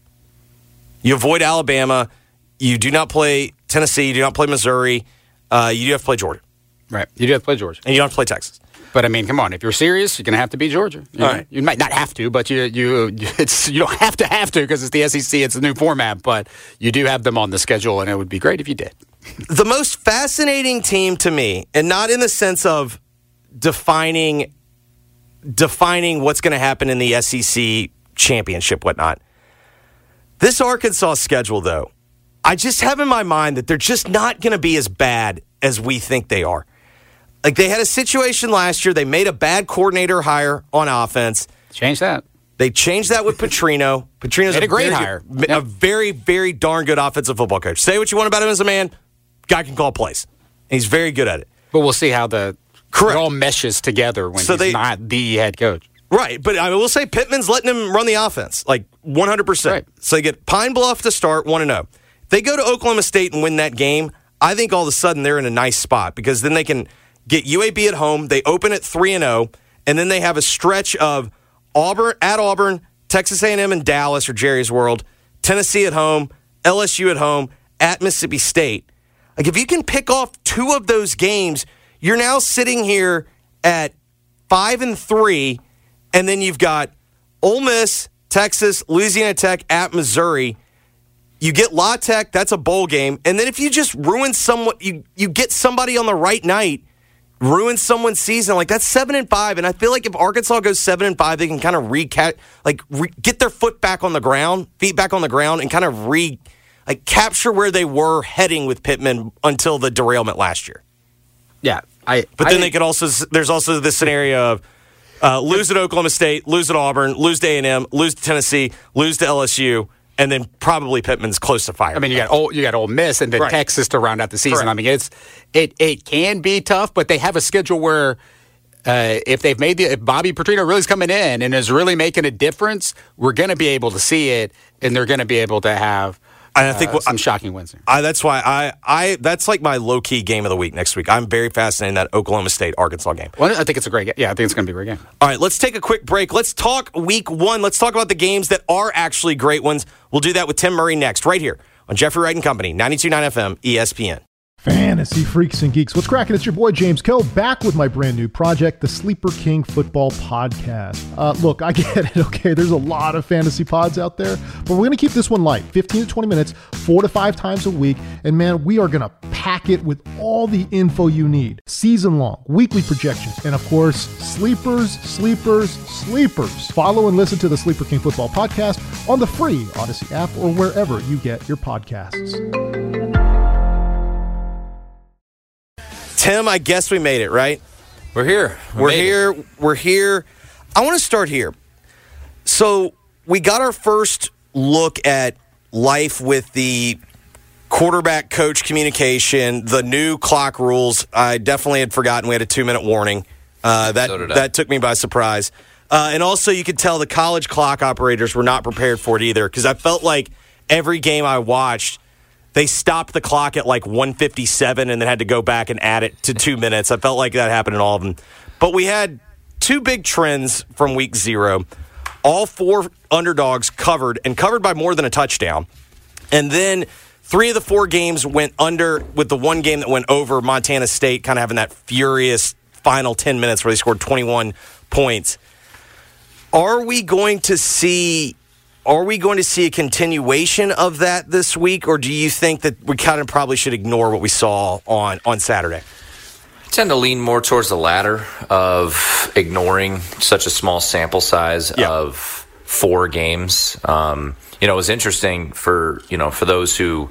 You avoid Alabama. You do not play Tennessee. You do not play Missouri. Uh, you do have to play Georgia. Right. You do have to play Georgia. And you don't have to play Texas. But I mean, come on. If you're serious, you're going to have to beat Georgia. You, All know, right. you might not have to, but you you it's you don't have to have to because it's the S E C. It's a new format, but you do have them on the schedule, and it would be great if you did. The most fascinating team to me, and not in the sense of defining defining what's going to happen in the S E C championship, whatnot. This Arkansas schedule, though, I just have in my mind that they're just not going to be as bad as we think they are. Like, they had a situation last year. They made a bad coordinator hire on offense. Change that. They changed that with Petrino. Petrino's Made a great very hire. good- Yep. a very, very darn good offensive football coach. Say what you want about him as a man. Guy can call plays. And he's very good at it. But we'll see how the Correct. it all meshes together when So he's they- not the head coach. Right, but I will say Pittman's letting him run the offense, like one hundred percent. Right. So they get Pine Bluff to start, one and oh. They go to Oklahoma State and win that game, I think all of a sudden they're in a nice spot because then they can get U A B at home, they open at three and oh, and then they have a stretch of Auburn at Auburn, Texas A and M and Dallas or Jerry's World, Tennessee at home, L S U at home, at Mississippi State. Like if you can pick off two of those games, you're now sitting here at five and three, and then you've got Ole Miss, Texas, Louisiana Tech at Missouri. You get La Tech, that's a bowl game, and then if you just ruin someone, you you get somebody on the right night, ruin someone's season, like that's seven and five. And I feel like if Arkansas goes seven and five, they can kind of recat, like re- get their foot back on the ground, feet back on the ground, and kind of re like capture where they were heading with Pittman until the derailment last year. Yeah, I. But I then think, they could also. There's also this scenario of uh, lose at Oklahoma State, lose at Auburn, lose to A and M, lose to Tennessee, lose to L S U, and then probably Pittman's close to fire. I mean, you got Ole, you got Ole Miss and then Right. Texas to round out the season. Correct. I mean, it's it it can be tough, but they have a schedule where uh, if they've made the if Bobby Petrino really is coming in and is really making a difference, we're going to be able to see it, and they're going to be able to have. And I think uh, what- some shocking wins there. I, that's why I, I that's like my low key game of the week next week. I'm very fascinated in that Oklahoma State Arkansas game. Well, I think it's a great game. Yeah, I think it's going to be a great game. All right, let's take a quick break. Let's talk week one. Let's talk about the games that are actually great ones. We'll do that with Tim Murray next, right here on Jeffrey Wright and Company, ninety-two point nine F M, E S P N. Fantasy freaks and geeks, what's cracking? It's your boy James Kill back with my brand new project, the Sleeper King Football Podcast. Uh, look, I get it, okay? There's a lot of fantasy pods out there, but we're going to keep this one light, fifteen to twenty minutes, four to five times a week. And man, we are going to pack it with all the info you need. Season long, weekly projections, and of course, sleepers, sleepers, sleepers. Follow and listen to the Sleeper King Football Podcast on the free Odyssey app or wherever you get your podcasts. Tim, I guess we made it, right? We're here. We We're made here. it. We're here. I want to start here. So we got our first look at life with the quarterback coach communication, the new clock rules. I definitely had forgotten we had a two-minute warning. Uh, that So did I. that took me by surprise. Uh, and also, you could tell the college clock operators were not prepared for it either, because I felt like every game I watched, they stopped the clock at like one fifty-seven and then had to go back and add it to two minutes. I felt like that happened in all of them. But we had two big trends from week zero. All four underdogs covered, and covered by more than a touchdown. And then three of the four games went under, with the one game that went over, Montana State kind of having that furious final ten minutes where they scored twenty-one points. Are we going to see... Are we going to see a continuation of that this week, or do you think that we kind of probably should ignore what we saw on, on Saturday? I tend to lean more towards the latter of ignoring such a small sample size Yeah. of four games. Um, you know, it was interesting for, you know, for those who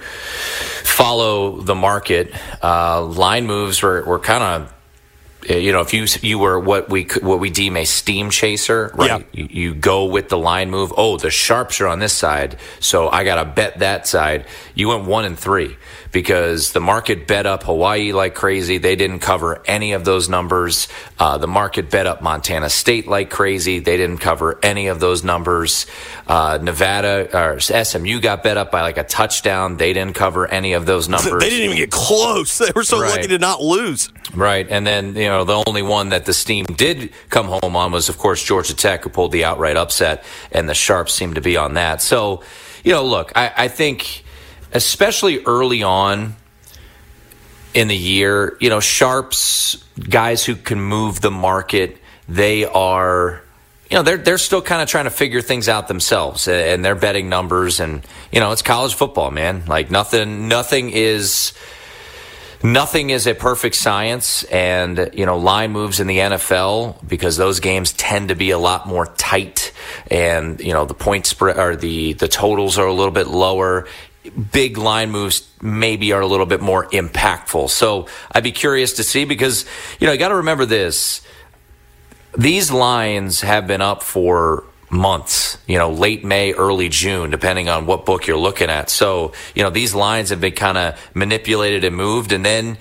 follow the market, uh, line moves were, were kind of, you know, if you you were what we what we deem a steam chaser, right? Yeah. You, you go with the line move. Oh, the sharps are on this side, so I got to bet that side. You went one and three because the market bet up Hawaii like crazy. They didn't cover any of those numbers. Uh, the market bet up Montana State like crazy. They didn't cover any of those numbers. Uh, Nevada or S M U got bet up by like a touchdown. They didn't cover any of those numbers. They didn't even get close. They were so Right. lucky to not lose. Right, and then, you know, the only one that the steam did come home on was, of course, Georgia Tech, who pulled the outright upset, and the Sharps seemed to be on that. So, you know, look, I, I think, especially early on in the year, you know, Sharps, guys who can move the market, they are... You know, they're they're still kind of trying to figure things out themselves, and they're betting numbers, and, you know, it's college football, man. Like, nothing nothing is... Nothing is a perfect science, and, you know, line moves in the N F L, because those games tend to be a lot more tight, and, you know, the point spread or the, the totals are a little bit lower. Big line moves maybe are a little bit more impactful. So I'd be curious to see, because, you know, you got to remember this. These lines have been up for months, you know, late May, early June, depending on what book you're looking at. So, you know, these lines have been kind of manipulated and moved. And then,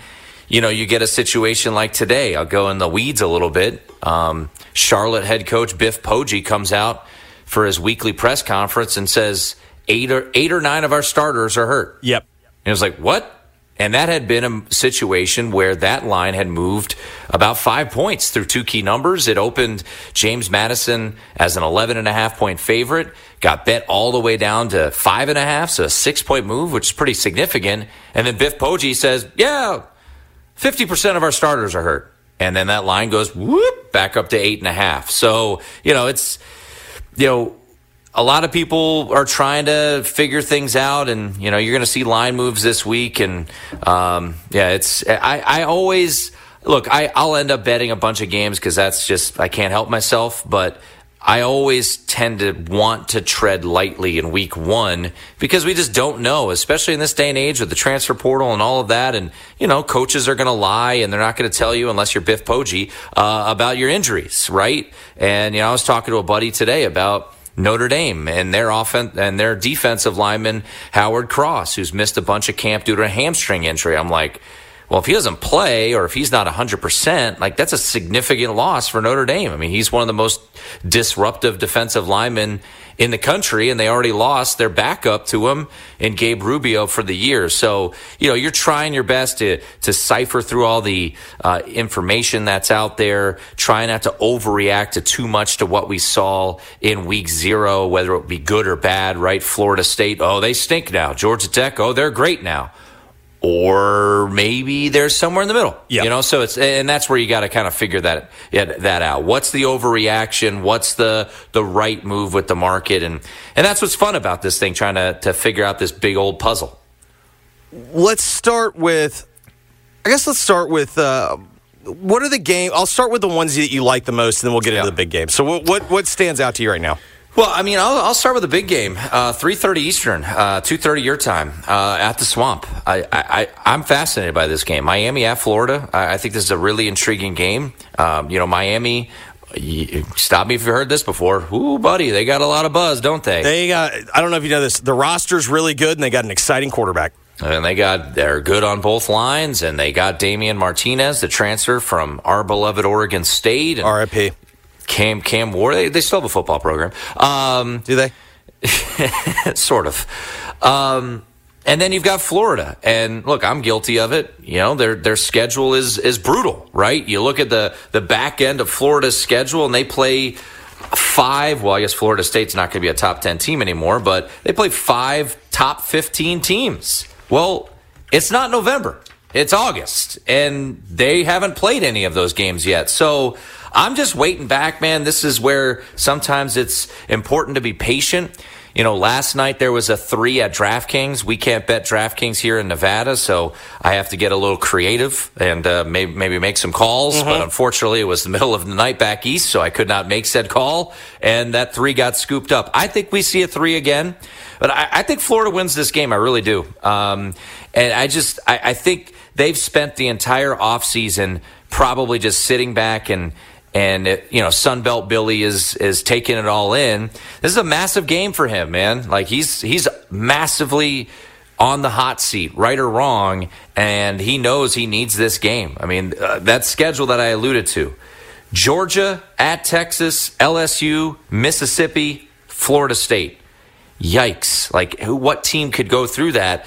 you know, you get a situation like today. I'll go in the weeds a little bit. Um, Charlotte head coach Biff Poggi comes out for his weekly press conference and says eight or eight or nine of our starters are hurt. Yep. And it was like, what? And that had been a situation where that line had moved about five points through two key numbers. It opened James Madison as an eleven and a half point favorite, got bet all the way down to five and a half, so a six point move, which is pretty significant. And then Biff Poggi says, yeah, fifty percent of our starters are hurt. And then that line goes whoop back up to eight and a half. So, you know, it's, you know, a lot of people are trying to figure things out, and you know you're going to see line moves this week. And um, yeah, it's I, I always look. I, I'll end up betting a bunch of games because that's just I can't help myself. But I always tend to want to tread lightly in week one because we just don't know, especially in this day and age with the transfer portal and all of that. And you know, coaches are going to lie and they're not going to tell you unless you're Biff Poggi uh, about your injuries, right? And you know, I was talking to a buddy today about Notre Dame and their offense and their defensive lineman Howard Cross, who's missed a bunch of camp due to a hamstring injury. I'm like, well, if he doesn't play or if he's not one hundred percent, like that's a significant loss for Notre Dame. I mean, he's one of the most disruptive defensive linemen in the country, and they already lost their backup to him in Gabe Rubio for the year. So, you know, you're trying your best to to cipher through all the uh, information that's out there, try not to overreact to too much to what we saw in week zero, whether it be good or bad, right? Florida State, oh, they stink now. Georgia Tech, oh, they're great now. Or maybe they're somewhere in the middle, yep. You know. So it's and that's where you got to kind of figure that yeah, that out. What's the overreaction? What's the the right move with the market? And and that's what's fun about this thing, trying to to figure out this big old puzzle. Let's start with, I guess let's start with uh, what are the game? I'll start with the ones that you like the most, and then we'll get into yeah. the big game. So what what what stands out to you right now? Well, I mean, I'll, I'll start with the big game, uh, three thirty Eastern, uh, two thirty your time, uh, at the Swamp. I, I, I'm fascinated by this game. Miami at Florida. I, I think this is a really intriguing game. Um, you know, Miami, you, stop me if you've heard this before. Ooh, buddy, they got a lot of buzz, don't they? They got, I don't know if you know this, the roster's really good, and they got an exciting quarterback. And they got, they're good on both lines, and they got Damian Martinez, the transfer from our beloved Oregon State. R I P Cam Cam Ward, they, they still have a football program. Um, Do they? sort of. Um, and then you've got Florida. And look, I'm guilty of it. You know, their their schedule is is brutal, right? You look at the, the back end of Florida's schedule, and they play five. Well, I guess Florida State's not going to be a top ten team anymore, but they play five top fifteen teams. Well, it's not November. It's August. And they haven't played any of those games yet. So I'm just waiting back, man. This is where sometimes it's important to be patient. You know, last night there was a three at DraftKings. We can't bet DraftKings here in Nevada, so I have to get a little creative and uh, maybe, maybe make some calls. Mm-hmm. But unfortunately, it was the middle of the night back east, so I could not make said call, and that three got scooped up. I think we see a three again, but I, I think Florida wins this game. I really do. Um, and I just, I, I think they've spent the entire offseason probably just sitting back and And, it, you know, Sunbelt Billy is is taking it all in. This is a massive game for him, man. Like, he's he's massively on the hot seat, right or wrong, and he knows he needs this game. I mean, uh, that schedule that I alluded to, Georgia, at Texas, L S U, Mississippi, Florida State. Yikes. Like, who, what team could go through that?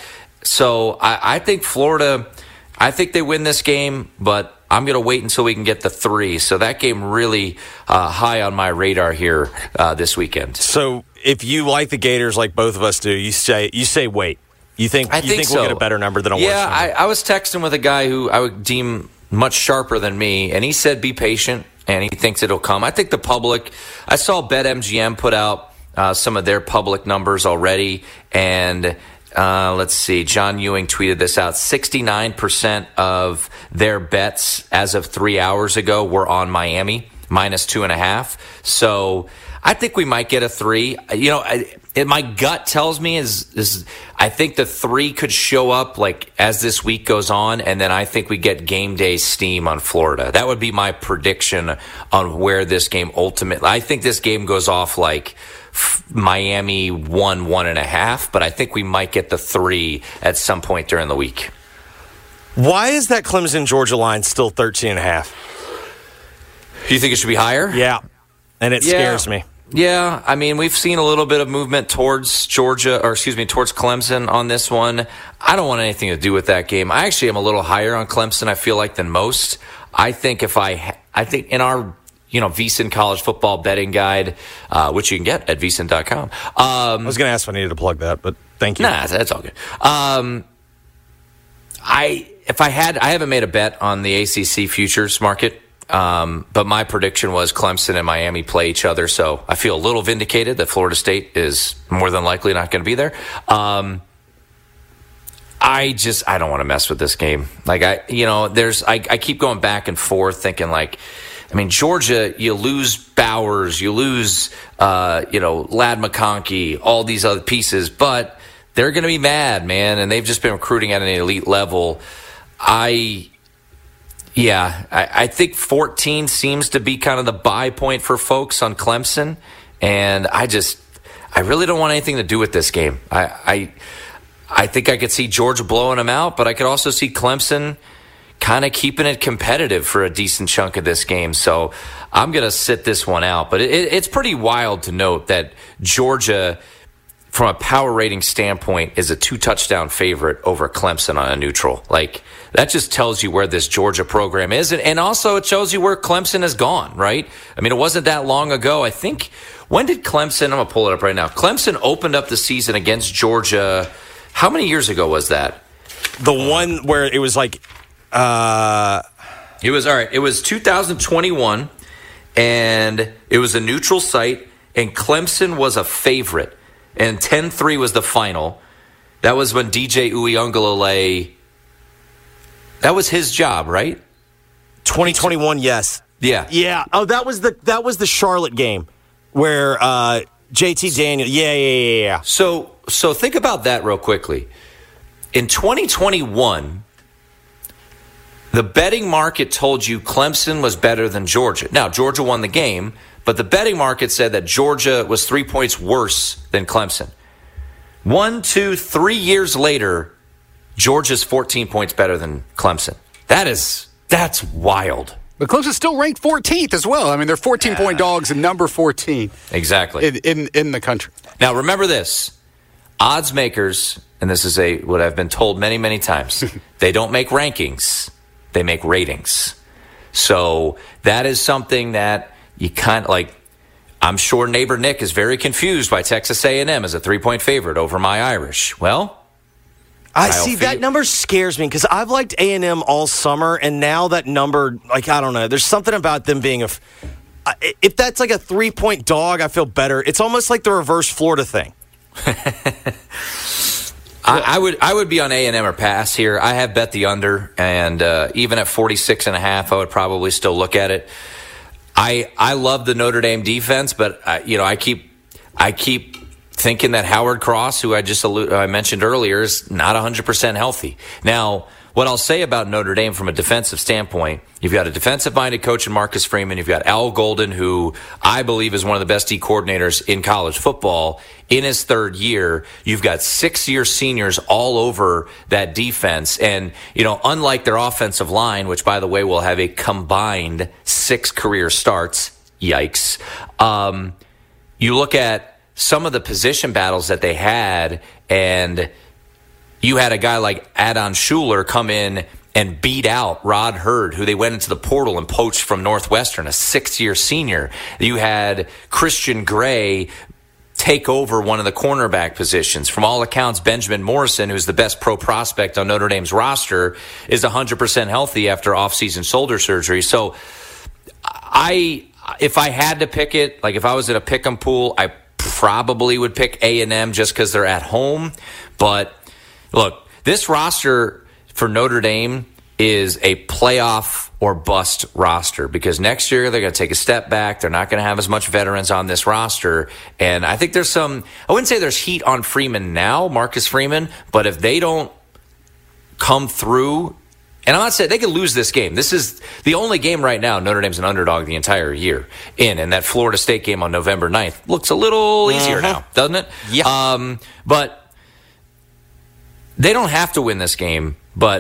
So I, I think Florida, I think they win this game, but I'm going to wait until we can get the three. So that game really uh, high on my radar here uh, this weekend. So if you like the Gators like both of us do, you say you say wait. You think I you think, think so. we'll get a better number than a yeah, worse number? Yeah, I, I was texting with a guy who I would deem much sharper than me, and he said be patient, and he thinks it'll come. I think the public, I saw BetMGM put out uh, some of their public numbers already, and Uh, let's see. John Ewing tweeted this out. sixty-nine percent of their bets as of three hours ago were on Miami, minus two and a half. So I think we might get a three. You know, I, it, my gut tells me is, is I think the three could show up like as this week goes on, and then I think we get game day steam on Florida. That would be my prediction on where this game ultimately. I think this game goes off like Miami won one and a half, but I think we might get the three at some point during the week. Why is that Clemson Georgia line still thirteen and a half? You think it should be higher? Yeah, and it Yeah. scares me. Yeah, I mean, we've seen a little bit of movement towards Georgia, or excuse me, towards Clemson on this one. I don't want anything to do with that game. I actually am a little higher on Clemson, I feel like, than most. I think if I, I think in our, you know, VSiN college football betting guide, uh, which you can get at V S I N dot com. Um, I was going to ask if I needed to plug that, but thank you. Nah, that's all good. Um, I, if I had, I haven't made a bet on the A C C futures market. Um, but my prediction was Clemson and Miami play each other, so I feel a little vindicated that Florida State is more than likely not going to be there. Um, I just I don't want to mess with this game. Like I, you know, there's I, I keep going back and forth thinking like, I mean, Georgia, you lose Bowers, you lose, uh, you know, Ladd McConkey, all these other pieces, but they're going to be mad, man, and they've just been recruiting at an elite level. I. Yeah, I, I think fourteen seems to be kind of the buy point for folks on Clemson, and I just, I really don't want anything to do with this game. I, I, I think I could see Georgia blowing them out, but I could also see Clemson kind of keeping it competitive for a decent chunk of this game. So I'm going to sit this one out. But it, it's pretty wild to note that Georgia, from a power rating standpoint, is a two-touchdown favorite over Clemson on a neutral. Like, that just tells you where this Georgia program is. And, and also it shows you where Clemson has gone, right? I mean, it wasn't that long ago. I think, when did Clemson, I'm going to pull it up right now. Clemson opened up the season against Georgia. How many years ago was that? The one where it was like... Uh... It was, all right, it was two thousand twenty-one, and it was a neutral site, and Clemson was a favorite. And ten three was the final. That was when D J Uiagalelei, that was his job, right? twenty twenty-one, yes. Yeah. Yeah. Oh, that was the that was the Charlotte game where uh, J T Daniels. Yeah, yeah, yeah, yeah. So, so think about that real quickly. In twenty twenty-one, the betting market told you Clemson was better than Georgia. Now, Georgia won the game, but the betting market said that Georgia was three points worse than Clemson. One, two, three years later, Georgia's fourteen points better than Clemson. That is, that's wild. But Clemson's still ranked fourteenth as well. I mean, they're fourteen-point dogs and number fourteen. Exactly. In, in, in the country. Now, remember this. Odds makers, and this is a what I've been told many, many times, they don't make rankings. They make ratings. So that is something that you kind of like, I'm sure neighbor Nick is very confused by Texas A and M as a three-point favorite over my Irish. Well, I Kyle see Field. that number scares me because I've liked A and M all summer, and now that number, like, I don't know. There's something about them being a. If that's like a three-point dog, I feel better. It's almost like the reverse Florida thing. I, I would I would be on A and M or pass here. I have bet the under, and uh, even at forty-six and a half, I would probably still look at it. I I love the Notre Dame defense, but uh, you know I keep I keep thinking that Howard Cross, who I just allu- I mentioned earlier, is not one hundred percent healthy. Now, what I'll say about Notre Dame from a defensive standpoint, you've got a defensive-minded coach in Marcus Freeman. You've got Al Golden, who I believe is one of the best D coordinators in college football. In his third year, you've got six-year seniors all over that defense. And, you know, unlike their offensive line, which, by the way, will have a combined six career starts, yikes, um, you look at some of the position battles that they had, and you had a guy like Adon Schuler come in and beat out Rod Hurd, who they went into the portal and poached from Northwestern, a six-year senior. You had Christian Gray take over one of the cornerback positions. From all accounts, Benjamin Morrison, who's the best pro prospect on Notre Dame's roster, is one hundred percent healthy after off-season shoulder surgery. So I, if I had to pick it, like if I was in a pick-em pool, I probably would pick A and M just because they're at home. But look, this roster for Notre Dame is a playoff or bust roster because next year they're going to take a step back. They're not going to have as much veterans on this roster. And I think there's some, I wouldn't say there's heat on Freeman now, Marcus Freeman, but if they don't come through, and I'm not saying they could lose this game. This is the only game right now Notre Dame's an underdog the entire year in, and that Florida State game on November ninth looks a little easier uh-huh. now, doesn't it? Yeah. Um, but they don't have to win this game, but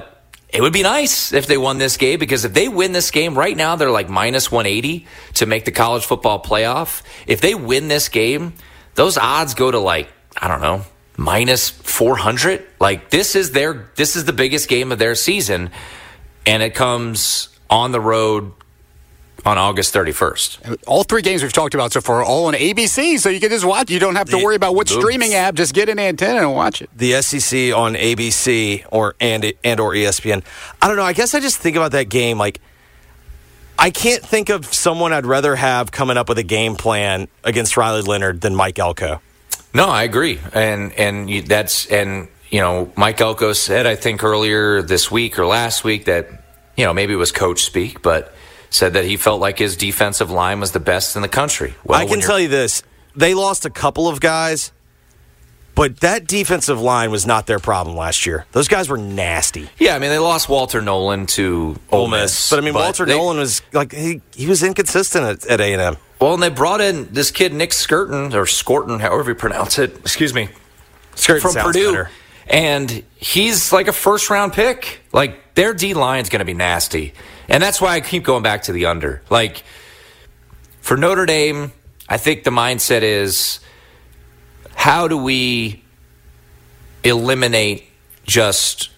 it would be nice if they won this game, because if they win this game right now, they're like minus one eighty to make the college football playoff. If they win this game, those odds go to like, I don't know, minus four hundred. Like this is their, this is the biggest game of their season, and it comes on the road on August thirty-first. All three games we've talked about so far are all on A B C, so you can just watch. You don't have to worry about what streaming app. Just get an antenna and watch it. The S E C on A B C or and and or E S P N. I don't know. I guess I just think about that game like I can't think of someone I'd rather have coming up with a game plan against Riley Leonard than Mike Elko. No, I agree, and and you, that's and you know Mike Elko said I think earlier this week or last week that you know maybe it was coach speak, but said that he felt like his defensive line was the best in the country. Well, I can tell you this. They lost a couple of guys, but that defensive line was not their problem last year. Those guys were nasty. Yeah, I mean, they lost Walter Nolan to Ole Miss. But, I mean, but Walter they, Nolan was, like, he, he was inconsistent at, at A and M. Well, and they brought in this kid, Nick Skirton, or Skorton, however you pronounce it. Excuse me. Skirton from sounds Purdue. better. And he's like a first-round pick. Like, their D-line's going to be nasty. And that's why I keep going back to the under. Like, for Notre Dame, I think the mindset is, how do we eliminate just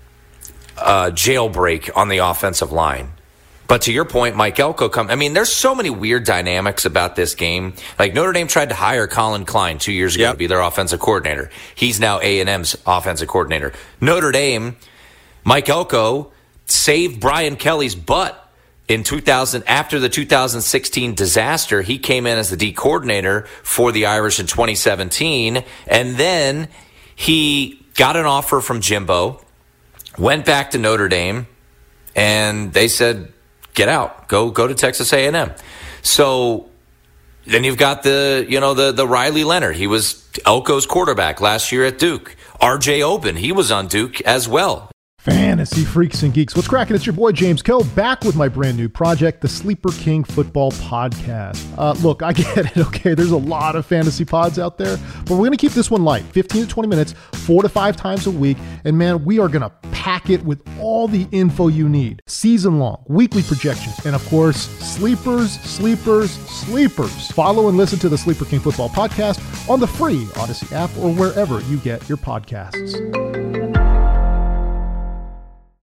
a jailbreak on the offensive line? But to your point, Mike Elko come. I mean, there's so many weird dynamics about this game. Like, Notre Dame tried to hire Colin Klein two years ago yep. to be their offensive coordinator. He's now A and M's offensive coordinator. Notre Dame, Mike Elko saved Brian Kelly's butt in two thousand after the two thousand sixteen disaster. He came in as the D coordinator for the Irish in twenty seventeen, and then he got an offer from Jimbo, went back to Notre Dame, and they said, "Get out, go go to Texas A and M." So then you've got the you know the the Riley Leonard. He was Elko's quarterback last year at Duke. R J Oben, he was on Duke as well. Fantasy freaks and geeks, what's cracking? It's your boy James Kill, back with my brand new project, the Sleeper King Football Podcast. Uh, look, I get it, okay? There's a lot of fantasy pods out there, but we're going to keep this one light, fifteen to twenty minutes, four to five times a week, and man, we are going to pack it with all the info you need. Season long, weekly projections, and of course, sleepers, sleepers, sleepers. Follow and listen to the Sleeper King Football Podcast on the free Odyssey app or wherever you get your podcasts.